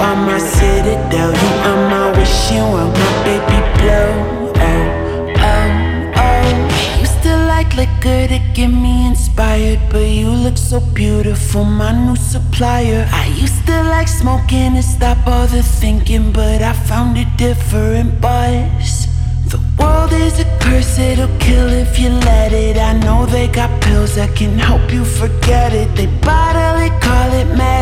are my citadel, you are my wishing well, my baby blow. Oh, oh, oh. Used to like liquor to get me inspired, but you look so beautiful, my new supplier. I used to like smoking to stop all the thinking, but I found a different buzz. The world is a curse, it'll kill if you let it. I know they got pills that can help you forget it. They bottle it, call it mad